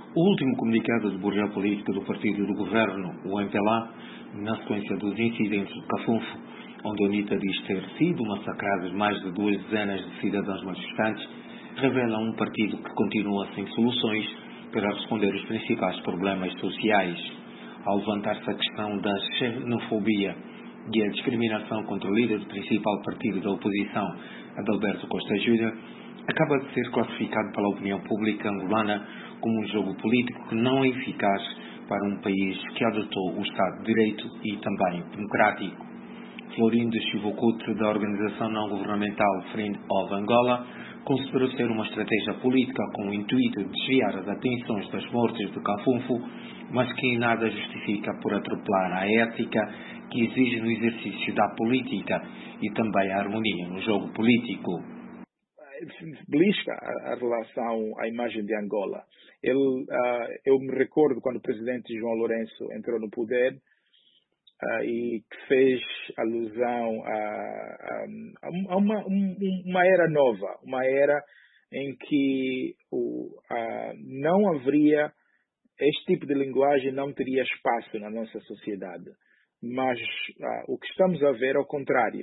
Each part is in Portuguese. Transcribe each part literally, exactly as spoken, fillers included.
O último comunicado de burjá política do partido do governo, o M P L A, na sequência dos incidentes de Cafunfo, onde a UNITA diz ter sido massacradas mais de duas dezenas de cidadãos manifestantes, revela um partido que continua sem soluções para responder os principais problemas sociais. Ao levantar-se a questão da xenofobia e a discriminação contra o líder do principal partido da oposição, Adalberto Costa Júnior, acaba de ser classificado pela opinião pública angolana como um jogo político que não é eficaz para um país que adotou o Estado de Direito e também democrático. Florindo Chivocutre, da organização não-governamental Friend of Angola, considerou ser uma estratégia política com o intuito de desviar as atenções das mortes de Cafunfo, mas que em nada justifica por atropelar a ética que exige no exercício da política e também a harmonia no jogo político. Belisca a, a relação à imagem de Angola. Ele, uh, eu me recordo quando o presidente João Lourenço entrou no poder uh, e que fez alusão a, a, a uma, um, uma era nova, uma era em que o, uh, não haveria, este tipo de linguagem não teria espaço na nossa sociedade. Mas uh, o que estamos a ver é o contrário.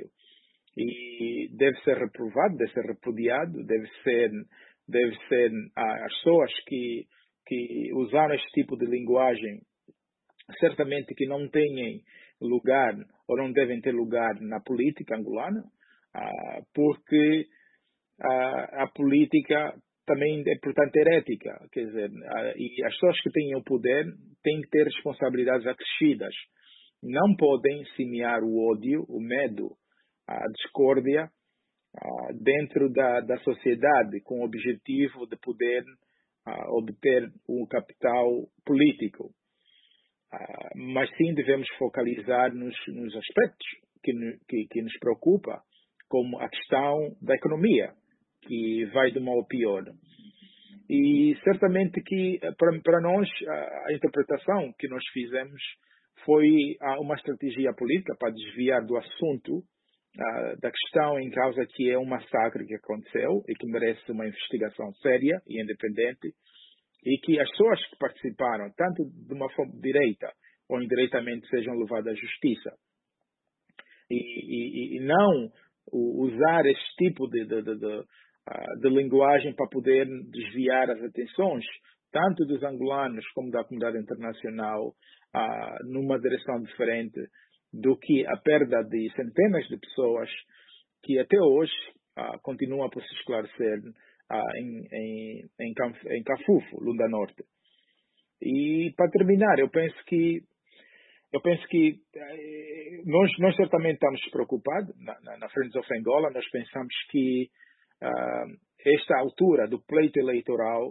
E deve ser reprovado, deve ser repudiado, deve ser, deve ser ah, as pessoas que, que usaram este tipo de linguagem, certamente que não têm lugar ou não devem ter lugar na política angolana, ah, porque ah, a política também é, portanto, ter ética, quer dizer, ah, e as pessoas que têm o poder têm que ter responsabilidades acrescidas, não podem semear o ódio, o medo, a discórdia uh, dentro da, da sociedade com o objetivo de poder uh, obter um capital político. Uh, mas sim devemos focalizar nos, nos aspectos que, que, que nos preocupa, como a questão da economia, que vai de mal a pior. E certamente que para, para nós a, a interpretação que nós fizemos foi uh, uma estratégia política para desviar do assunto Uh, da questão em causa, que é um massacre que aconteceu e que merece uma investigação séria e independente, e que as pessoas que participaram, tanto de uma forma direita ou indiretamente, sejam levadas à justiça. E, e, e não usar este tipo de, de, de, de, uh, de linguagem para poder desviar as atenções, tanto dos angolanos como da comunidade internacional, uh, numa direção diferente do que a perda de centenas de pessoas que até hoje ah, continuam por se esclarecer ah, em, em, em, em Cafufo, Lunda Norte. E para terminar, eu penso que eu penso que eh, nós, nós certamente estamos preocupados na, na, na Friends of Angola. Nós pensamos que ah, esta altura do pleito eleitoral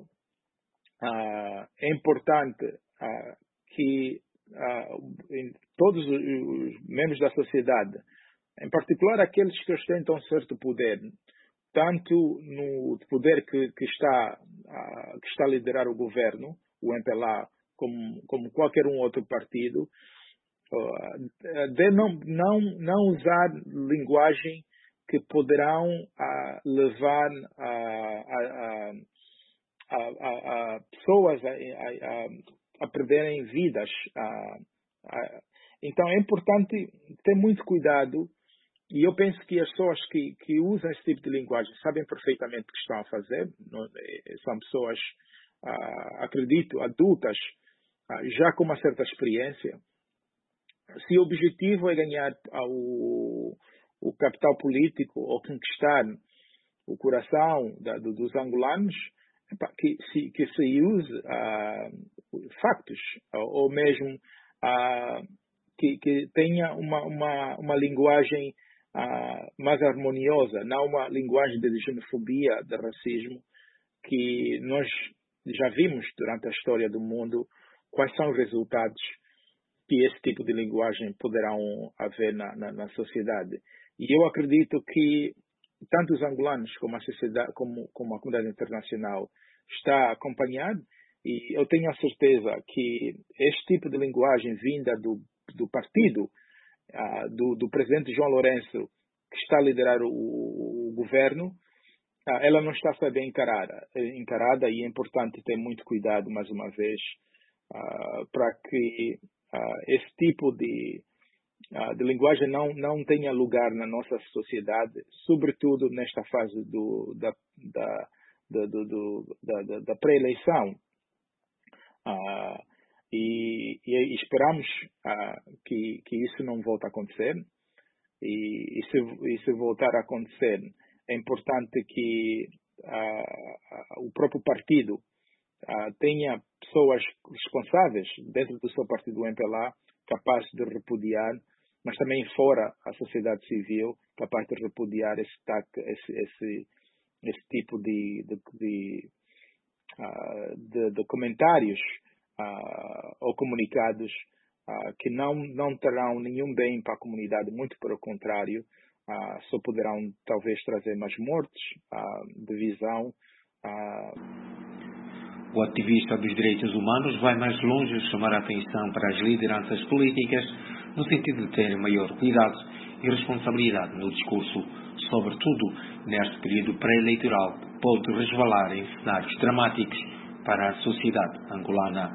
ah, é importante ah, que Uh, em todos os membros da sociedade, em particular aqueles que ostentam certo poder, tanto no poder que, que, está, uh, que está a liderar o governo, o M P L A, como, como qualquer um outro partido, uh, de não, não, não usar linguagem que poderão uh, levar a, a, a, a, a pessoas a, a, a a perderem vidas. Ah, ah, então é importante ter muito cuidado, e eu penso que as pessoas que, que usam esse tipo de linguagem sabem perfeitamente o que estão a fazer. Não, são pessoas, ah, acredito, adultas, ah, já com uma certa experiência. Se o objetivo é ganhar ah, o, o capital político ou conquistar o coração da, do, dos angolanos, que se, que se use uh, factos, ou, ou mesmo uh, que, que tenha uma, uma, uma linguagem uh, mais harmoniosa, não uma linguagem de xenofobia, de racismo, que nós já vimos durante a história do mundo quais são os resultados que esse tipo de linguagem poderão haver na, na, na sociedade. E eu acredito que tanto os angolanos como a sociedade, como, como a comunidade internacional está acompanhando, e eu tenho a certeza que este tipo de linguagem vinda do, do partido, uh, do, do presidente João Lourenço, que está a liderar o, o governo, ah, ela não está a ser bem encarada, encarada e é importante ter muito cuidado, mais uma vez, ah, para que ah, esse tipo de, ah, de linguagem não, não tenha lugar na nossa sociedade, sobretudo nesta fase do, da, da, da, do, do, da, da, da pré-eleição. Ah, e, e esperamos ah, que, que isso não volte a acontecer. E, e, se, e se voltar a acontecer, é importante que ah, ah, o próprio partido ah, tenha pessoas responsáveis dentro do seu partido, o M P L A, capazes de repudiar, mas também fora a sociedade civil, capaz de repudiar esse, esse, esse, esse tipo de, de, de, uh, de, de comentários uh, ou comunicados uh, que não, não terão nenhum bem para a comunidade, muito pelo contrário, uh, só poderão talvez trazer mais mortes, uh, divisão. Uh, O ativista dos direitos humanos vai mais longe de chamar a atenção para as lideranças políticas no sentido de terem maior cuidado e responsabilidade no discurso, sobretudo neste período pré-eleitoral que pode resvalar em cenários dramáticos para a sociedade angolana.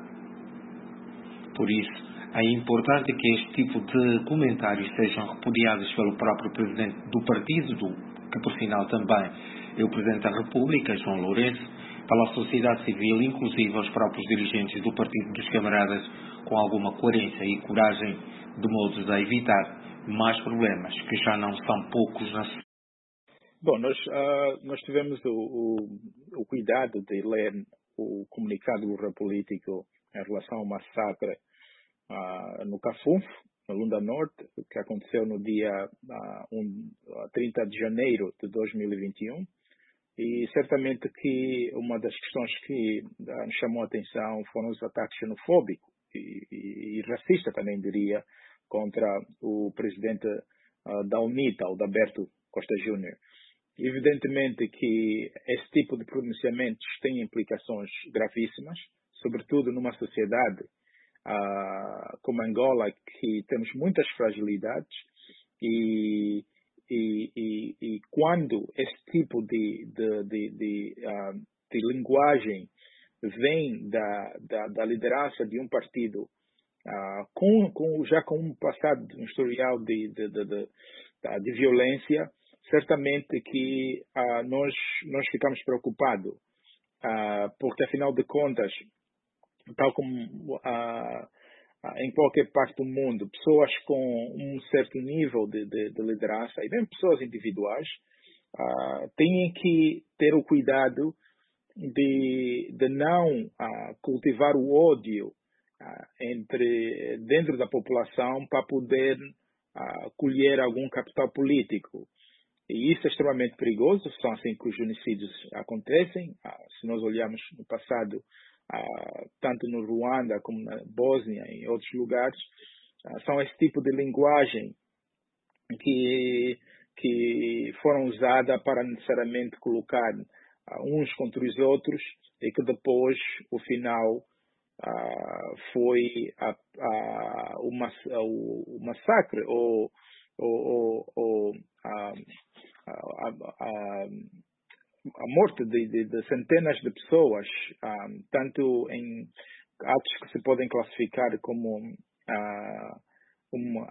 Por isso, é importante que este tipo de comentários sejam repudiados pelo próprio presidente do partido, do, que por sinal também é o presidente da República, João Lourenço, pela sociedade civil, inclusive aos próprios dirigentes do Partido dos Camaradas, com alguma coerência e coragem, de modo a evitar mais problemas, que já não são poucos na sociedade. Bom, nós, uh, nós tivemos o, o, o cuidado de ler o comunicado do Bureau Político em relação ao massacre uh, no Cafunfo, no Lunda Norte, que aconteceu no dia uh, um, trinta de janeiro de dois mil e vinte e um. E certamente que uma das questões que uh, nos chamou a atenção foram os ataques xenofóbicos e, e, e racistas, também diria, contra o presidente uh, da UNITA, o Daberto Costa Júnior. Evidentemente que esse tipo de pronunciamentos tem implicações gravíssimas, sobretudo numa sociedade uh, como Angola, que temos muitas fragilidades e E, e, e quando esse tipo de, de, de, de, uh, de linguagem vem da, da, da liderança de um partido uh, com, com, já com um passado, um historial de, de, de, de, de violência, certamente que uh, nós, nós ficamos preocupados, uh, porque afinal de contas, tal como uh, em qualquer parte do mundo, pessoas com um certo nível de, de, de liderança, e mesmo pessoas individuais, uh, têm que ter o cuidado de, de não uh, cultivar o ódio uh, entre, dentro da população para poder uh, colher algum capital político. E isso é extremamente perigoso, são assim que os genocídios acontecem. Uh, se nós olharmos no passado, Uh, tanto no Ruanda como na Bósnia e em outros lugares, uh, são esse tipo de linguagem que, que foram usadas para necessariamente colocar uh, uns contra os outros e que depois, o final, uh, foi a, a, o, mass, o, o massacre ou, ou, ou a, a, a, a morte de, de, de centenas de pessoas, um, tanto em atos que se podem classificar como uh, uma,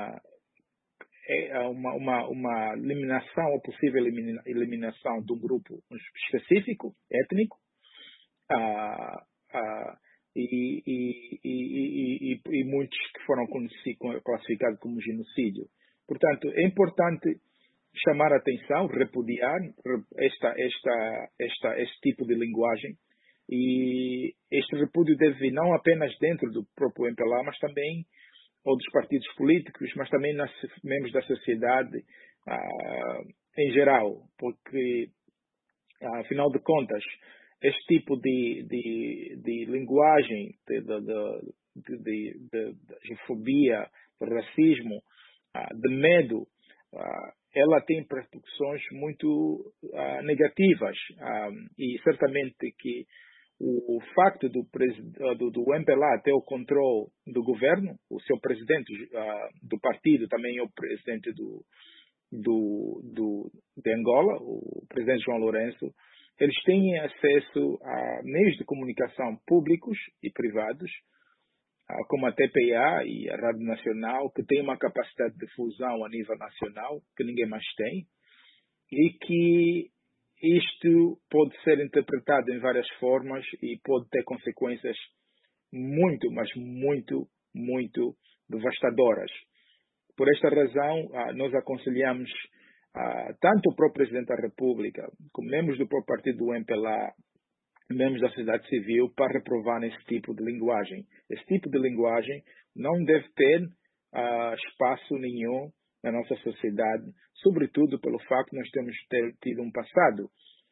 uh, uma, uma, uma eliminação ou possível elimina, eliminação de um grupo específico, étnico, uh, uh, e, e, e, e, e muitos que foram classificados como genocídio. Portanto, é importante chamar a atenção, repudiar esta, esta, esta, este tipo de linguagem, e este repúdio deve vir não apenas dentro do próprio M P L A, mas também ou dos partidos políticos, mas também nas membros da sociedade ah, em geral, porque afinal de contas este tipo de, de, de linguagem de, de, de, de, de, de xenofobia, de racismo, ah, de medo, ah, ela tem repercussões muito uh, negativas um, e certamente que o, o facto do, do, do M P L A ter o controle do governo, o seu presidente uh, do partido também é o presidente do, do, do, de Angola, o presidente João Lourenço, eles têm acesso a meios de comunicação públicos e privados, como a T P A e a Rádio Nacional, que tem uma capacidade de difusão a nível nacional que ninguém mais tem, e que isto pode ser interpretado em várias formas e pode ter consequências muito, mas muito, muito devastadoras. Por esta razão, nós aconselhamos tanto o próprio Presidente da República, como membros do próprio partido do M P L A, membros da sociedade civil, para reprovar esse tipo de linguagem. Esse tipo de linguagem não deve ter uh, espaço nenhum na nossa sociedade, sobretudo pelo facto de nós temos ter, tido um passado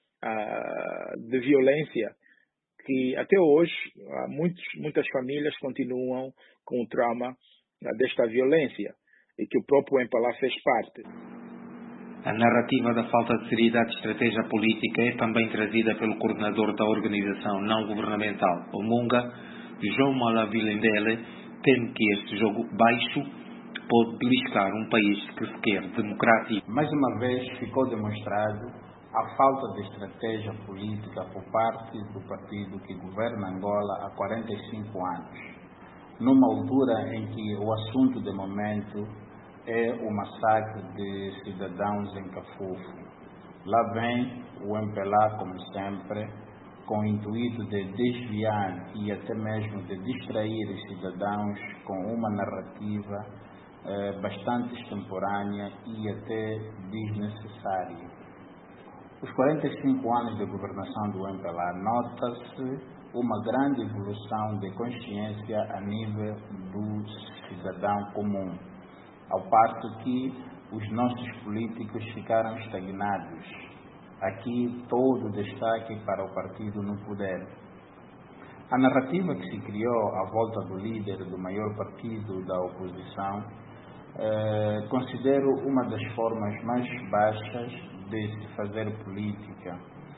uh, de violência que até hoje uh, muitos, muitas famílias continuam com o trauma uh, desta violência e que o próprio M P L A fez parte. A narrativa da falta de seriedade de estratégia política é também trazida pelo coordenador da organização não-governamental, o Munga, João Malavilendele, teme que este jogo baixo pode beliscar um país que se quer democrático. Mais uma vez ficou demonstrado a falta de estratégia política por parte do partido que governa Angola há quarenta e cinco anos, numa altura em que o assunto de momento é o massacre de cidadãos em Cafufo. Lá vem o M P L A, como sempre, com o intuito de desviar e até mesmo de distrair os cidadãos com uma narrativa eh, bastante extemporânea e até desnecessária. Os quarenta e cinco anos de governação do M P L A nota-se uma grande evolução de consciência a nível do cidadão comum, ao passo que os nossos políticos ficaram estagnados. Aqui todo o destaque para o partido no poder. A narrativa que se criou à volta do líder do maior partido da oposição eh, considero uma das formas mais baixas de se fazer política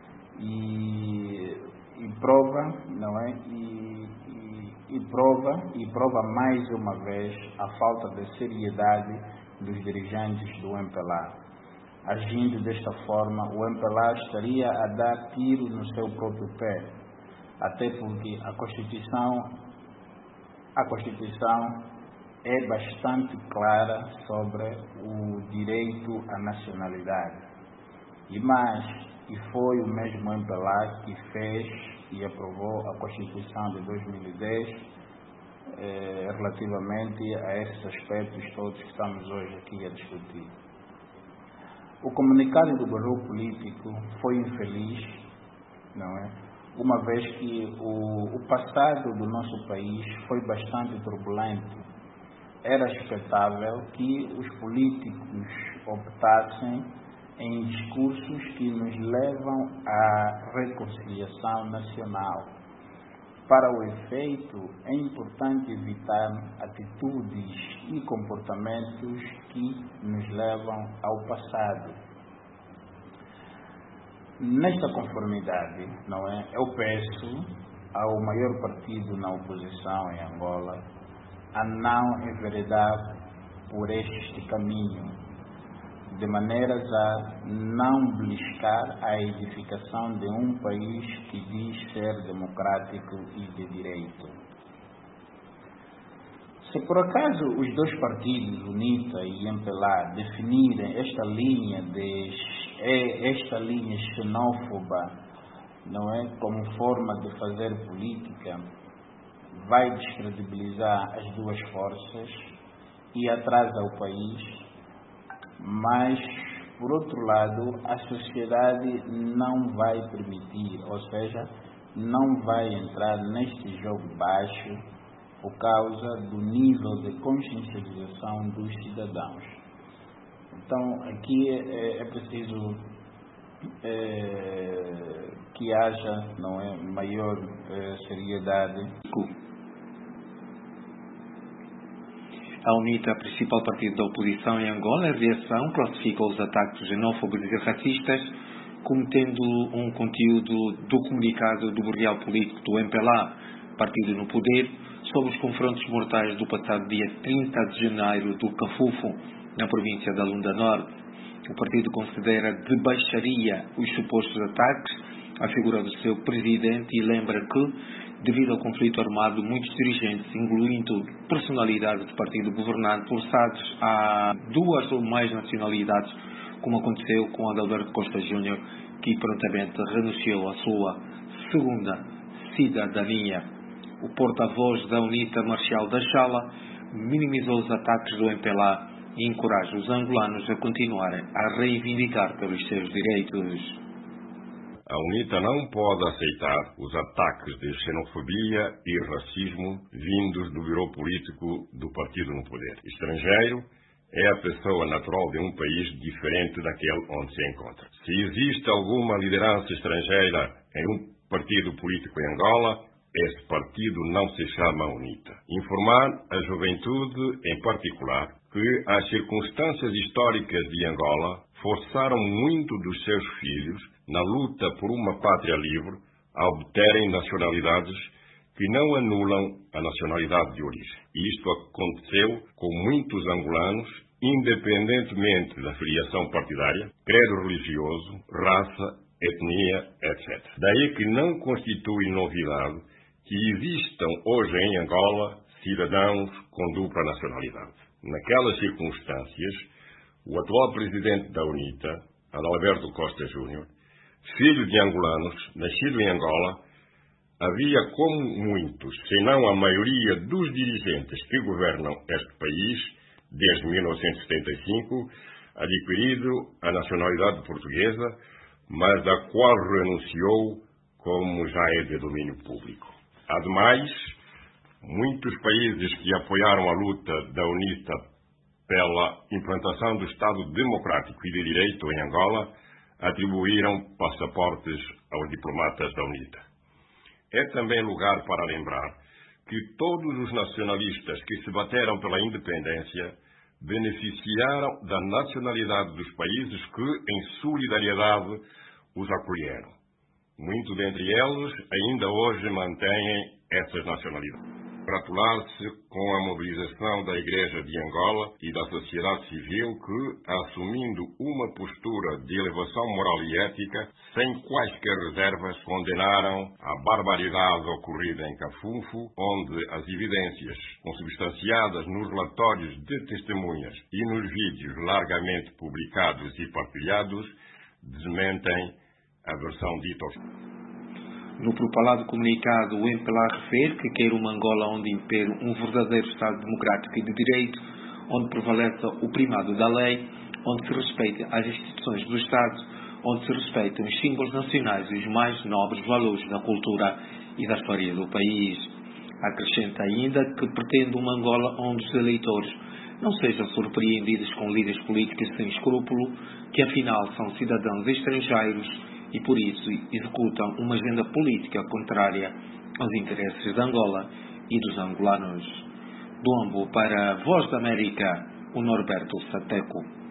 e, e prova, não é? E, E prova, e prova mais uma vez a falta de seriedade dos dirigentes do M P L A. Agindo desta forma, o M P L A estaria a dar tiro no seu próprio pé, até porque a Constituição, a Constituição é bastante clara sobre o direito à nacionalidade. E mais, e foi o mesmo M P L A que fez e aprovou a Constituição de dois mil e dez eh, relativamente a esses aspectos todos que estamos hoje aqui a discutir. O comunicado do Bureau Político foi infeliz, não é? Uma vez que o, o passado do nosso país foi bastante turbulento. Era expectável que os políticos optassem em discursos que nos levam à reconciliação nacional. Para o efeito, é importante evitar atitudes e comportamentos que nos levam ao passado. Nesta conformidade, não é? Eu peço ao maior partido na oposição em Angola a não enveredar por este caminho, de maneiras a não beliscar a edificação de um país que diz ser democrático e de direito. Se por acaso os dois partidos, UNITA e M P L A, definirem esta linha de esta linha xenófoba, não é, como forma de fazer política, vai descredibilizar as duas forças e atrasa o país. Mas, por outro lado, a sociedade não vai permitir, ou seja, não vai entrar neste jogo baixo por causa do nível de consciencialização dos cidadãos. Então, aqui é, é preciso é, que haja, não é, maior é, seriedade. A UNITA, principal partido da oposição em Angola, em reação, classifica os ataques xenófobos e racistas como tendo um conteúdo do comunicado do Bureau Político do M P L A, partido no poder, sobre os confrontos mortais do passado dia trinta de janeiro do Cafufo, na província da Lunda Norte. O partido considera de baixaria os supostos ataques à figura do seu presidente e lembra que, devido ao conflito armado, muitos dirigentes, incluindo personalidades do partido governante, forçados a duas ou mais nacionalidades, como aconteceu com Adalberto Costa Júnior, que prontamente renunciou à sua segunda cidadania. O porta-voz da UNITA, Marcial da Chala, minimizou os ataques do M P L A e encoraja os angolanos a continuarem a reivindicar pelos seus direitos. A UNITA não pode aceitar os ataques de xenofobia e racismo vindos do Bureau Político do partido no poder. Estrangeiro é a pessoa natural de um país diferente daquele onde se encontra. Se existe alguma liderança estrangeira em um partido político em Angola, esse partido não se chama UNITA. Informar a juventude, em particular, que as circunstâncias históricas de Angola forçaram muito dos seus filhos, na luta por uma pátria livre, a obterem nacionalidades que não anulam a nacionalidade de origem. Isto aconteceu com muitos angolanos, independentemente da filiação partidária, credo religioso, raça, etnia, etcétera. Daí que não constitui novidade que existam hoje em Angola cidadãos com dupla nacionalidade. Naquelas circunstâncias, o atual presidente da UNITA, Adalberto Costa Júnior, filho de angolanos, nascido em Angola, havia como muitos, se não a maioria dos dirigentes que governam este país, desde mil novecentos e setenta e cinco, adquirido a nacionalidade portuguesa, mas da qual renunciou, como já é de domínio público. Ademais, muitos países que apoiaram a luta da UNITA pela implantação do Estado democrático e de direito em Angola atribuíram passaportes aos diplomatas da UNITA. É também lugar para lembrar que todos os nacionalistas que se bateram pela independência beneficiaram da nacionalidade dos países que, em solidariedade, os acolheram. Muitos dentre eles ainda hoje mantêm essas nacionalidades. Gratular-se com a mobilização da Igreja de Angola e da sociedade civil que, assumindo uma postura de elevação moral e ética, sem quaisquer reservas, condenaram a barbaridade ocorrida em Cafunfo, onde as evidências, consubstanciadas nos relatórios de testemunhas e nos vídeos largamente publicados e partilhados, desmentem a versão dita oficial. No propalado comunicado, o M P L A refere que quer uma Angola onde impere um verdadeiro Estado democrático e de direito, onde prevaleça o primado da lei, onde se respeitem as instituições do Estado, onde se respeitem os símbolos nacionais e os mais nobres valores da cultura e da história do país. Acrescenta ainda que pretende uma Angola onde os eleitores não sejam surpreendidos com líderes políticos sem escrúpulo, que afinal são cidadãos estrangeiros e por isso executam uma agenda política contrária aos interesses de Angola e dos angolanos. Do Ambo para a Voz da América, o Norberto Sateco.